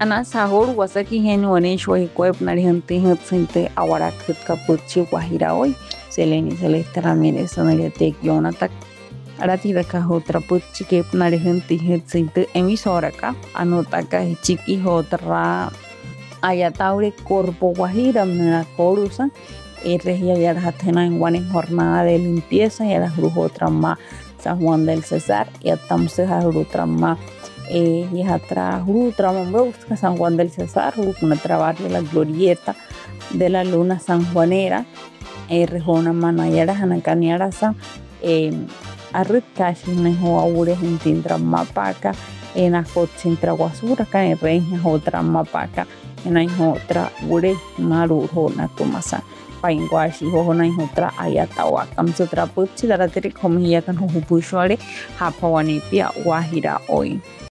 Ana sahur wasaki genuane shoi kuep narihante sinte awarakut kapuchi Guajira hoy Seleni Celeste Ramírez Soneriatek Yonatak Arati de Cajotra Puchi que narihante sinte emisora acá anotaka chiqui jotra Ayataure Corpo Guajira Mera Corusa Regia Yarhatena en Guan en jornada de limpieza y a las brujotra más San Juan del Cesar y estamos a Rutrama y atrás Rutrama busca San Juan del Cesar una trabajo la glorieta de la luna sanjuanera rejona manayara hanacaniarasa arritkashi nejo aure en tintra mapaca en acotsintra guasura can en reina otra mapaca en hay otra ure marujona tomasa painguashi hojona en otra ayatawa kamsutra puchi darateri komia kan hupushware hapawanipia Guajira hoy